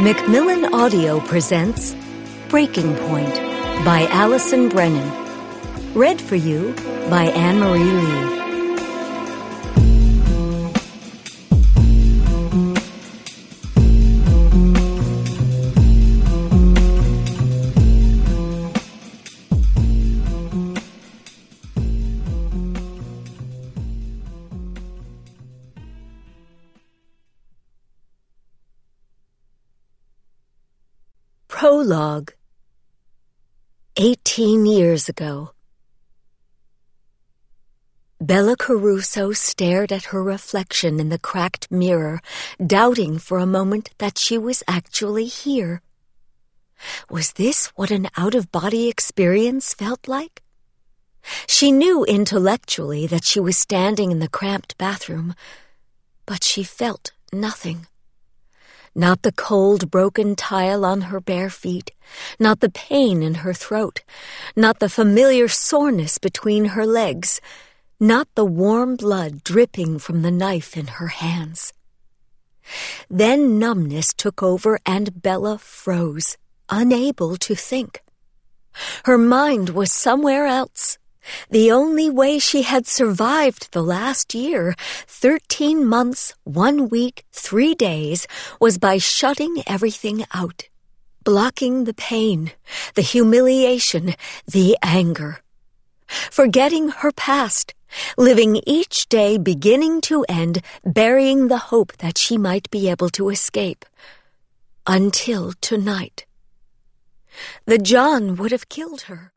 Macmillan Audio presents Breaking Point by Allison Brennan. Read for you by Anne-Marie Lee. Prologue. 18 years ago. Bella Caruso stared at her reflection in the cracked mirror, doubting for a moment that she was actually here. Was this what an out-of-body experience felt like? She knew intellectually that she was standing in the cramped bathroom, but she felt nothing. Not the cold, broken tile on her bare feet, not the pain in her throat, not the familiar soreness between her legs, not the warm blood dripping from the knife in her hands. Then numbness took over and Bella froze, unable to think. Her mind was somewhere else. The only way she had survived the last year, 13 months, 1 week, 3 days, was by shutting everything out, blocking the pain, the humiliation, the anger. Forgetting her past, living each day beginning to end, burying the hope that she might be able to escape. Until tonight. The John would have killed her.